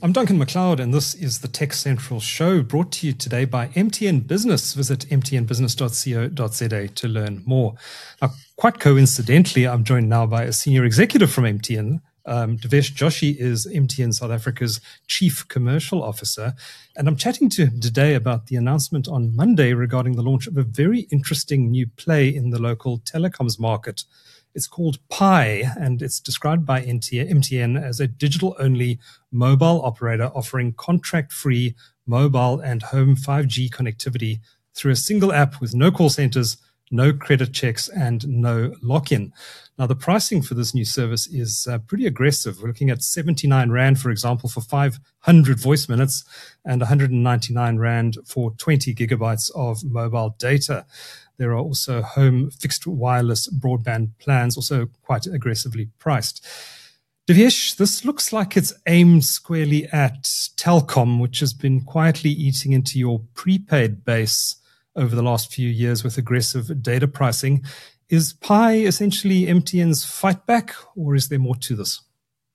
I'm Duncan McLeod, and this is the Tech Central Show, brought to you today by MTN Business. Visit mtnbusiness.co.za to learn more. Now, quite coincidentally, I'm joined now by a senior executive from MTN. Devesh Joshi is MTN South Africa's Chief Commercial Officer, and I'm chatting to him today about the announcement on Monday regarding the launch of a very interesting new play in the local telecoms market. It's called Pi, and it's described by MTN as a digital-only mobile operator offering contract-free mobile and home 5G connectivity through a single app with no call centers, no credit checks, and no lock-in. Now, the pricing for this new service is pretty aggressive. We're looking at 79 Rand, for example, for 500 voice minutes and 199 Rand for 20 gigabytes of mobile data. There are also home fixed wireless broadband plans, also quite aggressively priced. Devesh, this looks like it's aimed squarely at Telkom, which has been quietly eating into your prepaid base over the last few years with aggressive data pricing. Is Pi essentially MTN's fight back, or is there more to this?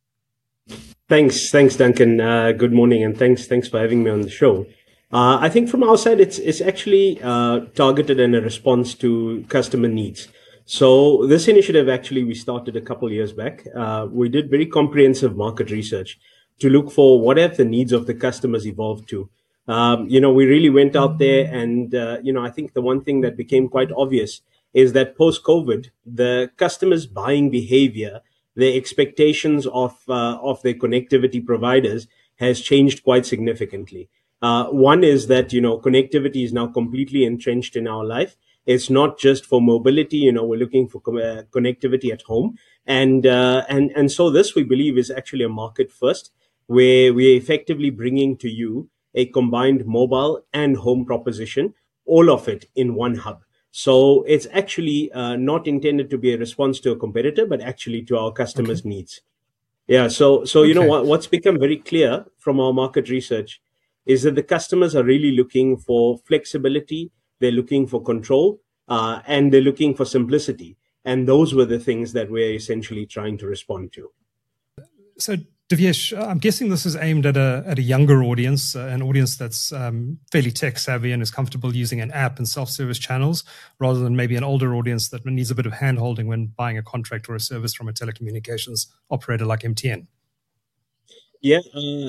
Thanks, Duncan. Good morning, and thanks for having me on the show. I think from our side, it's actually targeted in a response to customer needs. So this initiative actually we started a couple of years back. We did very comprehensive market research to look for what have the needs of the customers evolved to. We really went out there, and I think the one thing that became quite obvious is that post-COVID, the customers' buying behavior, their expectations of their connectivity providers has changed quite significantly. One is that, connectivity is now completely entrenched in our life. It's not just for mobility. We're looking for connectivity at home. And so this, we believe, is actually a market first, where we're effectively bringing to you a combined mobile and home proposition, all of it in one hub. So it's actually not intended to be a response to a competitor, but actually to our customers' needs. Yeah. So okay. What's become very clear from our market research is that the customers are really looking for flexibility, they're looking for control, and they're looking for simplicity. And those were the things that we're essentially trying to respond to. So, Devesh, I'm guessing this is aimed at a younger audience, an audience that's fairly tech savvy and is comfortable using an app and self-service channels, rather than maybe an older audience that needs a bit of hand-holding when buying a contract or a service from a telecommunications operator like MTN. Yeah,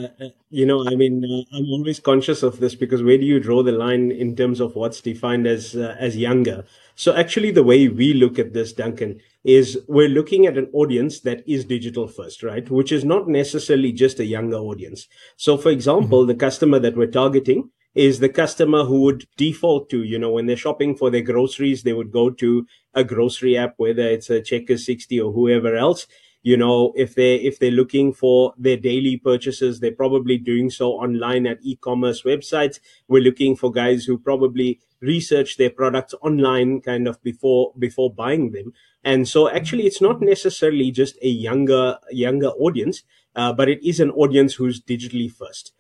I'm always conscious of this, because where do you draw the line in terms of what's defined as younger? So actually, the way we look at this, Duncan, is we're looking at an audience that is digital first, right? Which is not necessarily just a younger audience. So, for example, the customer that we're targeting is the customer who would default to, when they're shopping for their groceries, they would go to a grocery app, whether it's a Checkers 60 or whoever else. If they're looking for their daily purchases, they're probably doing so online at e-commerce websites. We're looking for guys who probably research their products online kind of before buying them. And so actually it's not necessarily just a younger audience, but it is an audience who's digitally first.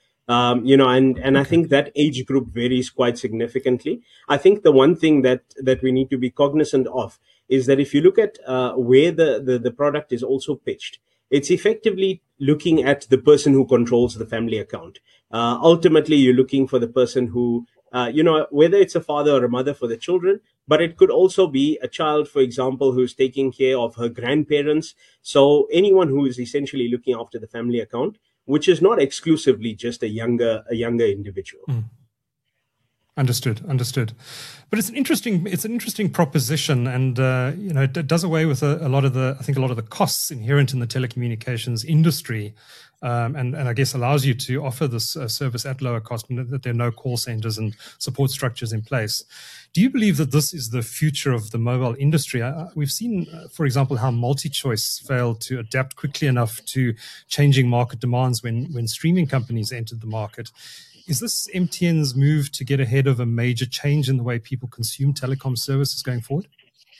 I think that age group varies quite significantly. I think the one thing that we need to be cognizant of is that if you look at where the product is also pitched, it's effectively looking at the person who controls the family account. Ultimately, you're looking for the person who, whether it's a father or a mother for the children, but it could also be a child, for example, who's taking care of her grandparents. So anyone who is essentially looking after the family account, which is not exclusively just a younger individual. Understood. But it's an interesting proposition, and it does away with a lot of the costs inherent in the telecommunications industry, and I guess allows you to offer this service at lower cost, and that there are no call centers and support structures in place. Do you believe that this is the future of the mobile industry? We've seen, for example, how MultiChoice failed to adapt quickly enough to changing market demands when streaming companies entered the market. Is this MTN's move to get ahead of a major change in the way people consume telecom services going forward?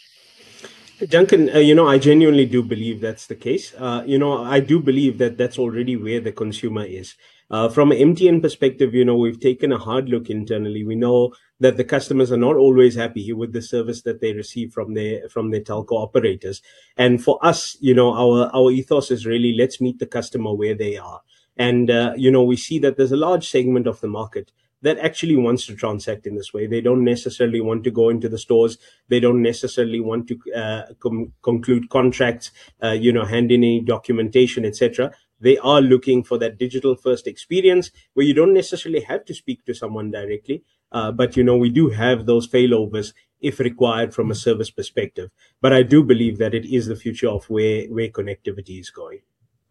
Duncan, I genuinely do believe that's the case. I do believe that that's already where the consumer is. From an MTN perspective, we've taken a hard look internally. We know that the customers are not always happy with the service that they receive from their telco operators. And for us, our ethos is really, let's meet the customer where they are. And, we see that there's a large segment of the market that actually wants to transact in this way. They don't necessarily want to go into the stores. They don't necessarily want to conclude contracts, hand in any documentation, etc. They are looking for that digital first experience where you don't necessarily have to speak to someone directly. But, we do have those failovers if required from a service perspective. But I do believe that it is the future of where connectivity is going.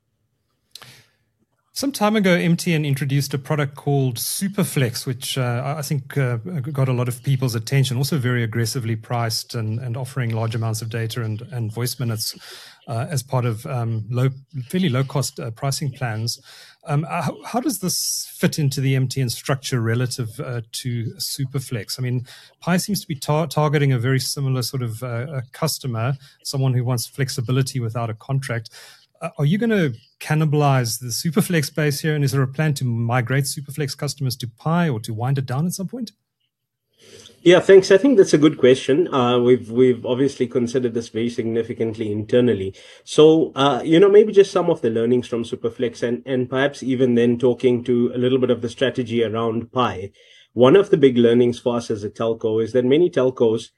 Some time ago, MTN introduced a product called Superflex, which I think got a lot of people's attention, also very aggressively priced and offering large amounts of data and voice minutes as part of fairly low-cost pricing plans. How does this fit into the MTN structure relative to Superflex? I mean, Pi seems to be targeting a very similar sort of customer, someone who wants flexibility without a contract. Are you going to cannibalize the Superflex base here? And is there a plan to migrate Superflex customers to Pi or to wind it down at some point? Yeah, thanks. I think that's a good question. We've obviously considered this very significantly internally. So, maybe just some of the learnings from Superflex and perhaps even then talking to a little bit of the strategy around Pi. One of the big learnings for us as a telco is that many telcos,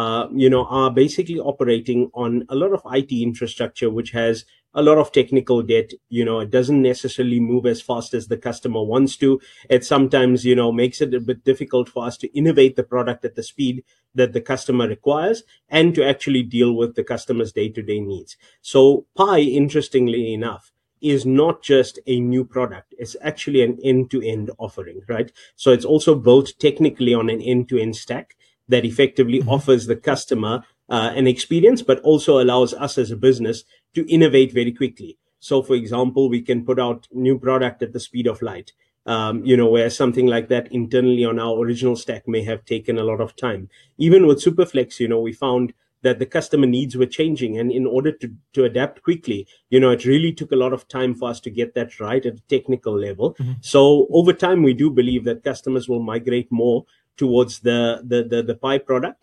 are basically operating on a lot of IT infrastructure, which has a lot of technical debt. It doesn't necessarily move as fast as the customer wants to. It sometimes, makes it a bit difficult for us to innovate the product at the speed that the customer requires and to actually deal with the customer's day-to-day needs. So Pi, interestingly enough, is not just a new product. It's actually an end-to-end offering, right? So it's also built technically on an end-to-end stack that effectively offers the customer an experience, but also allows us as a business to innovate very quickly. So, for example, we can put out new product at the speed of light, where something like that internally on our original stack may have taken a lot of time. Even with Superflex, we found that the customer needs were changing. And in order to adapt quickly, it really took a lot of time for us to get that right at a technical level. So over time, we do believe that customers will migrate more towards the Pi product.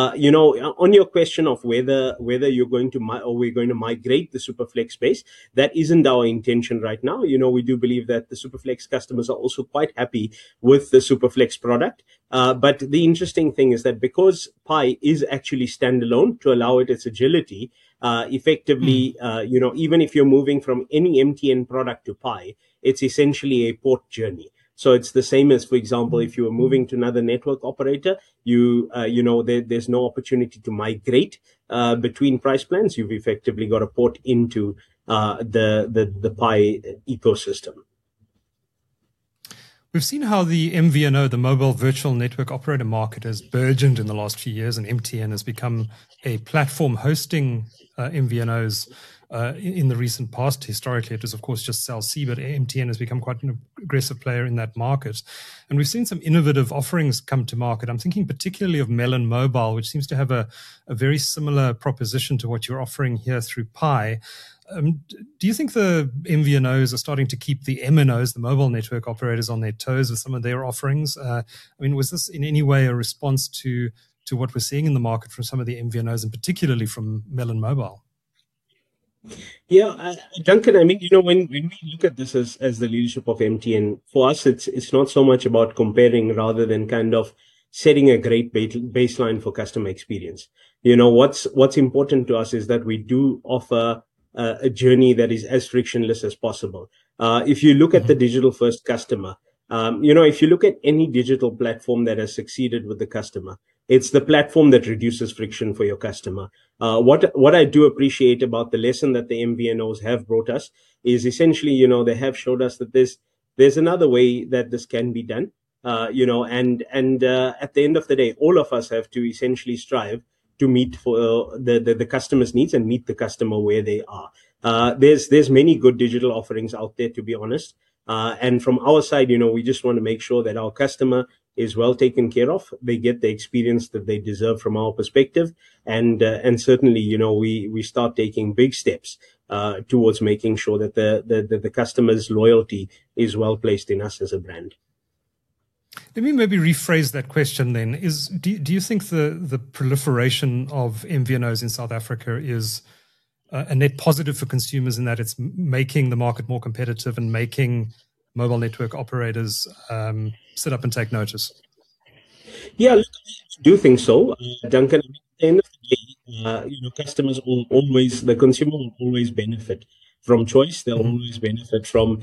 On your question of whether you're going to we're going to migrate the Superflex base, that isn't our intention right now. We do believe that the Superflex customers are also quite happy with the Superflex product. But the interesting thing is that because Pi is actually standalone to allow it its agility, effectively, even if you're moving from any MTN product to Pi, it's essentially a port journey. So it's the same as, for example, if you were moving to another network operator, there's no opportunity to migrate between price plans. You've effectively got to port into the Pi ecosystem. We've seen how the MVNO, the mobile virtual network operator market, has burgeoned in the last few years, and MTN has become a platform hosting MVNOs in the recent past. Historically, it was, of course, just Cell C, but MTN has become quite an aggressive player in that market. And we've seen some innovative offerings come to market. I'm thinking particularly of Melon Mobile, which seems to have a very similar proposition to what you're offering here through Pi. Do you think the MVNOs are starting to keep the MNOs, the mobile network operators, on their toes with some of their offerings? Was this in any way a response to what we're seeing in the market from some of the MVNOs, and particularly from Melon Mobile? Yeah, Duncan, when we look at this as the leadership of MTN, for us, it's not so much about comparing rather than kind of setting a great baseline for customer experience. What's important to us is that we do offer a journey that is as frictionless as possible. If you look at the digital first customer, if you look at any digital platform that has succeeded with the customer, it's the platform that reduces friction for your customer. What I do appreciate about the lesson that the MVNOs have brought us is essentially, they have showed us that there's another way that this can be done. At the end of the day, all of us have to essentially strive to meet for the customer's needs and meet the customer where they are. There's many good digital offerings out there, to be honest. And from our side, we just want to make sure that our customer is well taken care of. They get the experience that they deserve from our perspective. And certainly, we start taking big steps towards making sure that the customer's loyalty is well placed in us as a brand. Let me maybe rephrase that question then. Do you think the proliferation of MVNOs in South Africa is a net positive for consumers in that it's making the market more competitive and making mobile network operators sit up and take notice? Yeah, look, I do think so, Duncan. I mean, at the end of the day, customers will always, the consumer will always benefit from choice. They'll always benefit from,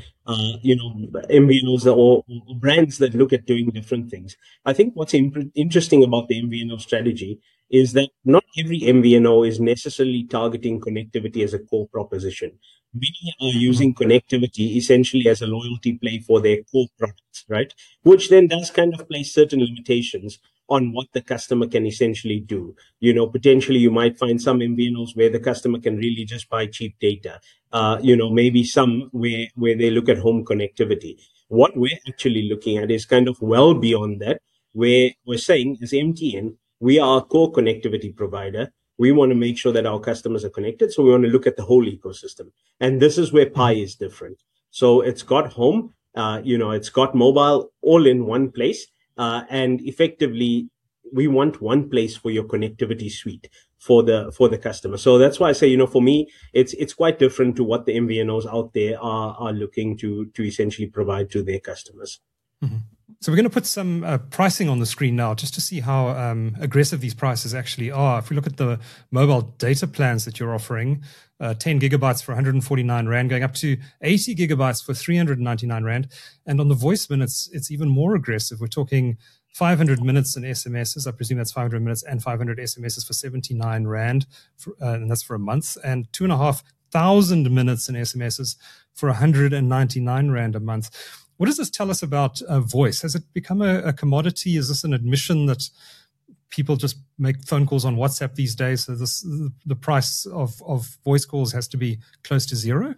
MVNOs or brands that look at doing different things. I think what's interesting about the MVNO strategy is that not every MVNO is necessarily targeting connectivity as a core proposition. Many are using connectivity essentially as a loyalty play for their core products, right? Which then does kind of place certain limitations on what the customer can essentially do. Potentially you might find some MVNOs where the customer can really just buy cheap data. Maybe some where they look at home connectivity. What we're actually looking at is kind of well beyond that, where we're saying as MTN, we are a core connectivity provider. We want to make sure that our customers are connected. So we want to look at the whole ecosystem. And this is where Pi is different. So it's got home, it's got mobile all in one place. And effectively, we want one place for your connectivity suite for the customer. So that's why I say, for me, it's quite different to what the MVNOs out there are looking to essentially provide to their customers. Mm-hmm. So we're going to put some pricing on the screen now just to see how aggressive these prices actually are. If we look at the mobile data plans that you're offering, 10 gigabytes for 149 Rand, going up to 80 gigabytes for 399 Rand. And on the voice minutes, it's even more aggressive. We're talking 500 minutes and SMSs. I presume that's 500 minutes and 500 SMSs for 79 Rand, and that's for a month. And 2,500 minutes and SMSs for 199 Rand a month. What does this tell us about voice? Has it become a commodity? Is this an admission that people just make phone calls on WhatsApp these days? So the price of voice calls has to be close to zero?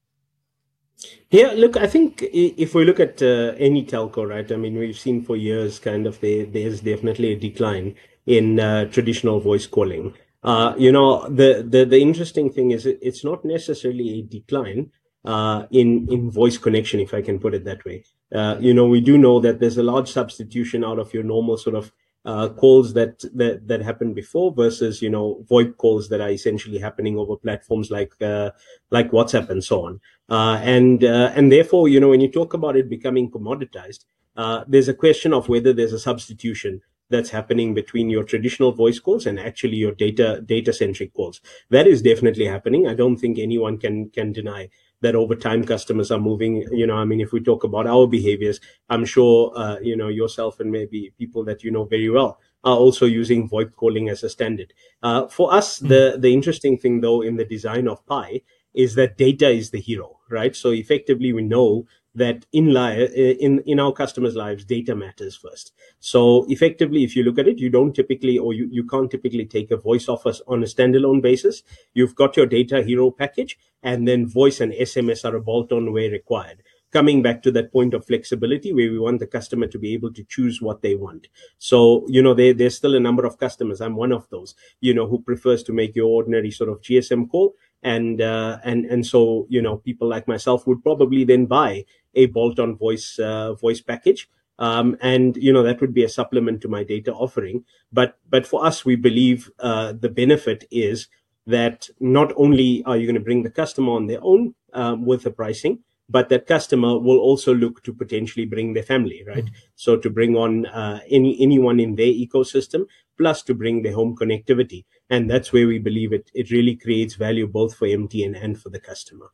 Yeah, look, I think if we look at any telco, right, I mean, we've seen for years kind of there's definitely a decline in traditional voice calling. The interesting thing is it's not necessarily a decline in voice connection, if I can put it that way. We do know that there's a large substitution out of your normal sort of calls that happened before versus VoIP calls that are essentially happening over platforms like WhatsApp and so on. And therefore, when you talk about it becoming commoditized, there's a question of whether there's a substitution that's happening between your traditional voice calls and actually your data centric calls. That is definitely happening. I don't think anyone can deny that over time customers are moving. If we talk about our behaviors, I'm sure, yourself and maybe people that you know very well are also using VoIP calling as a standard. For us, the interesting thing though in the design of Pi is that data is the hero, right? So effectively we know that in our customers' lives, data matters first. So effectively, if you look at it, you don't typically, or you can't typically take a voice offer on a standalone basis. You've got your data hero package, and then voice and SMS are a bolt-on where required. Coming back to that point of flexibility where we want the customer to be able to choose what they want. So, there's still a number of customers. I'm one of those, who prefers to make your ordinary sort of GSM call. And so, people like myself would probably then buy a bolt-on voice package. That would be a supplement to my data offering. But for us, we believe, the benefit is that not only are you going to bring the customer on their own, with the pricing, but that customer will also look to potentially bring their family, right? So to bring on anyone in their ecosystem, plus to bring their home connectivity. And that's where we believe it really creates value both for MTN and for the customer.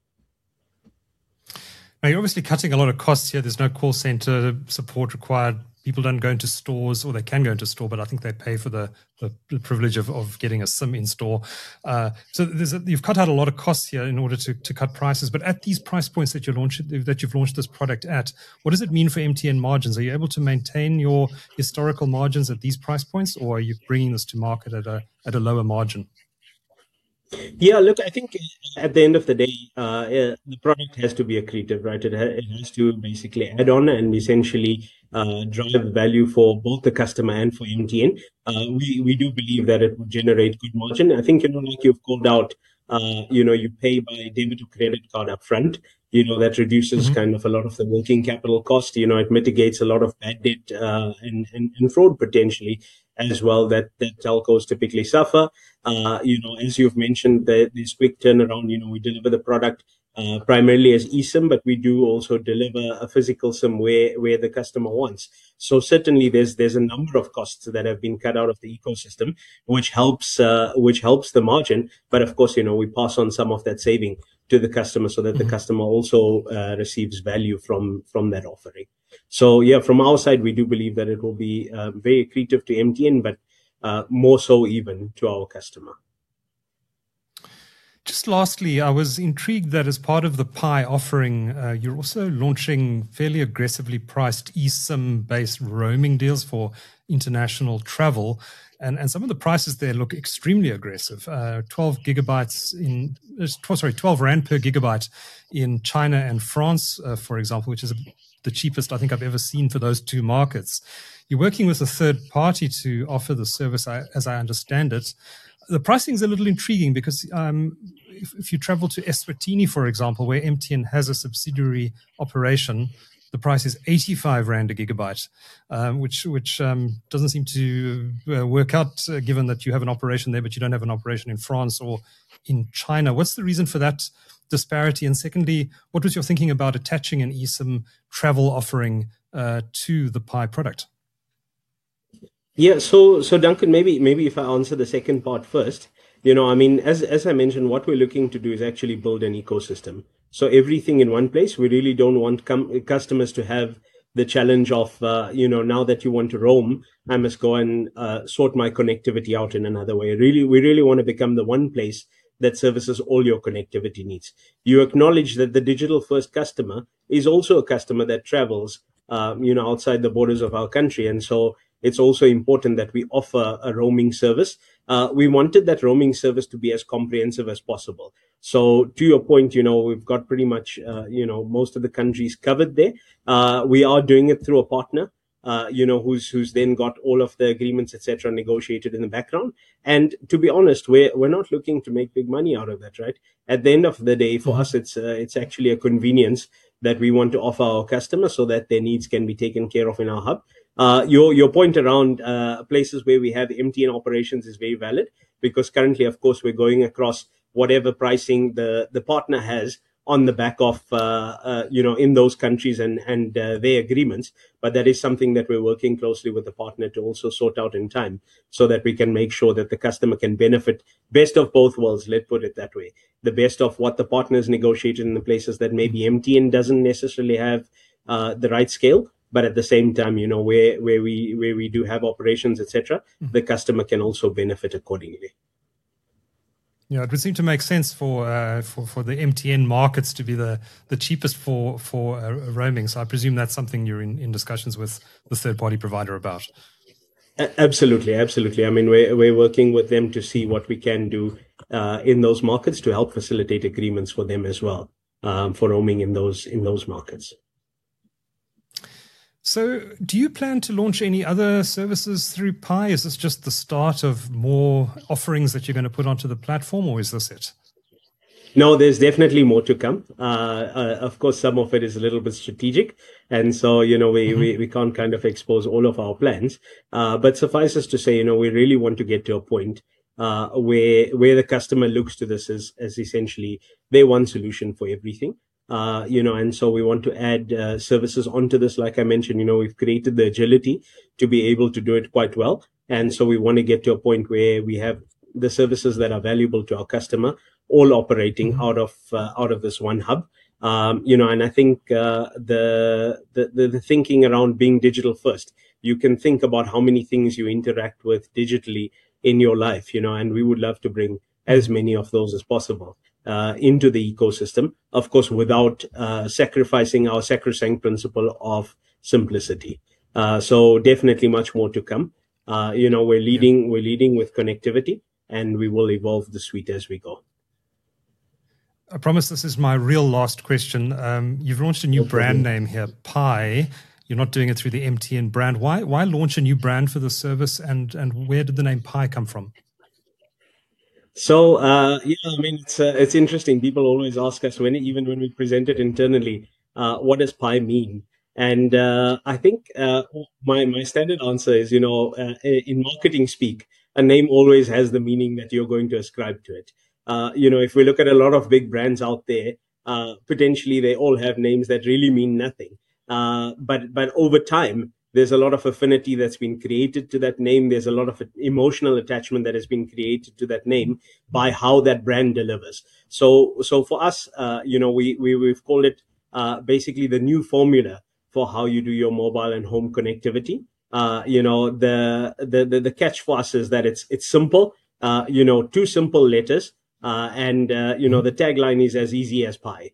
Now, you're obviously cutting a lot of costs here. There's no call center support required. People don't go into stores, or they can go into store, but I think they pay for the privilege of getting a SIM in store. So you've cut out a lot of costs here in order to cut prices. But at these price points that you've launched this product at, what does it mean for MTN margins? Are you able to maintain your historical margins at these price points, or are you bringing this to market at a lower margin? Yeah, look, I think at the end of the day, the product has to be accretive, right? It has to basically add on and essentially drive value for both the customer and for MTN. We do believe that it would generate good margin. I think, like you've called out, you pay by debit or credit card upfront. That reduces kind of a lot of the working capital cost. It mitigates a lot of bad debt and fraud potentially. as well that telcos typically suffer. As you've mentioned, this quick turnaround, we deliver the product primarily as eSIM, but we do also deliver a physical SIM where the customer wants. So certainly there's a number of costs that have been cut out of the ecosystem, which helps the margin. But of course, we pass on some of that saving to the customer so that the customer also receives value from that offering. So yeah, from our side, we do believe that it will be very accretive to MTN, but more so even to our customer. Just lastly, I was intrigued that as part of the Pi offering, you're also launching fairly aggressively priced eSIM-based roaming deals for international travel. And some of the prices there look extremely aggressive. 12 Rand per gigabyte in China and France, for example, which is the cheapest I think I've ever seen for those two markets. You're working with a third party to offer the service, as I understand it. The pricing is a little intriguing because if you travel to Eswatini, for example, where MTN has a subsidiary operation, the price is 85 Rand a gigabyte, which doesn't seem to work out given that you have an operation there, but you don't have an operation in France or in China. What's the reason for that disparity? And secondly, what was your thinking about attaching an eSIM travel offering to the Pi product? Yeah, so Duncan, maybe if I answer the second part first, as I mentioned, what we're looking to do is actually build an ecosystem. So everything in one place. We really don't want customers to have the challenge of, now that you want to roam, I must go and sort my connectivity out in another way. We really want to become the one place that services all your connectivity needs. You acknowledge that the digital first customer is also a customer that travels, outside the borders of our country. And so it's also important that we offer a roaming service. We wanted that roaming service to be as comprehensive as possible. So to your point, we've got pretty much, most of the countries covered there. We are doing it through a partner, who's then got all of the agreements, etc., negotiated in the background. And to be honest, we're not looking to make big money out of that, right? At the end of the day, for us, it's actually a convenience that we want to offer our customers so that their needs can be taken care of in our hub. Your point around places where we have MTN operations is very valid, because currently, of course, we're going across whatever pricing the partner has on the back of, in those countries and their agreements. But that is something that we're working closely with the partner to also sort out in time so that we can make sure that the customer can benefit best of both worlds, let's put it that way. The best of what the partners negotiated in the places that maybe MTN doesn't necessarily have the right scale. But at the same time, where we do have operations, etc., the customer can also benefit accordingly. Yeah, it would seem to make sense for the MTN markets to be the cheapest for roaming. So I presume that's something you're in discussions with the third party provider about. Absolutely. I mean, we're working with them to see what we can do in those markets to help facilitate agreements for them as well for roaming in those markets. So do you plan to launch any other services through Pi? Is this just the start of more offerings that you're going to put onto the platform, or is this it? No, there's definitely more to come. Of course, some of it is a little bit strategic. And so, we can't kind of expose all of our plans. But suffice us to say, we really want to get to a point where the customer looks to this as essentially their one solution for everything. And so we want to add services onto this. Like I mentioned, we've created the agility to be able to do it quite well. And so we want to get to a point where we have the services that are valuable to our customer all operating out of this one hub. And I think the thinking around being digital first, you can think about how many things you interact with digitally in your life, and we would love to bring as many of those as possible into the ecosystem, of course, without sacrificing our sacrosanct principle of simplicity. So definitely much more to come. We're leading with connectivity, and we will evolve the suite as we go. I promise this is my real last question. You've launched a new brand name here, Pi. You're not doing it through the MTN brand. Why launch a new brand for the service, and where did the name Pi come from? So, it's interesting. People always ask us even when we present it internally, what does Pi mean? And I think my standard answer is, in marketing speak, a name always has the meaning that you're going to ascribe to it. If we look at a lot of big brands out there, potentially they all have names that really mean nothing. But over time, there's a lot of affinity that's been created to that name. There's a lot of emotional attachment that has been created to that name by how that brand delivers. So for us, we've called it basically the new formula for how you do your mobile and home connectivity. The catch for us is that it's simple. Two simple letters, and the tagline is as easy as pie.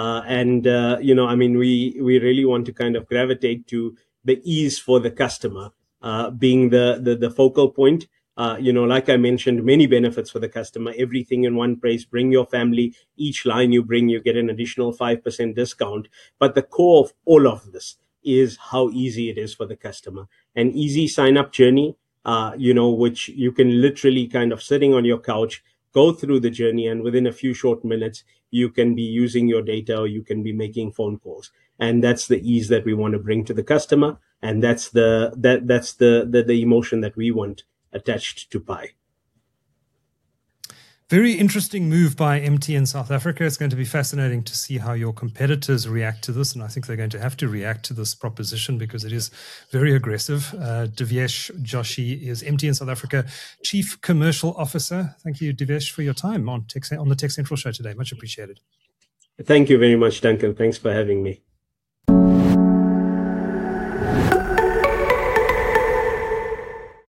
We really want to kind of gravitate to the ease for the customer, being the focal point. Like I mentioned, many benefits for the customer, everything in one place. Bring your family. Each line you bring, you get an additional 5% discount. But the core of all of this is how easy it is for the customer. An easy sign up journey, which you can literally kind of sitting on your couch, go through the journey, and within a few short minutes, you can be using your data or you can be making phone calls. And that's the ease that we want to bring to the customer. And that's the emotion that we want attached to Pi. Very interesting move by MTN South Africa. It's going to be fascinating to see how your competitors react to this. And I think they're going to have to react to this proposition because it is very aggressive. Divyesh Joshi is MTN South Africa Chief Commercial Officer. Thank you, Divyesh, for your time on the Tech Central show today. Much appreciated. Thank you very much, Duncan. Thanks for having me.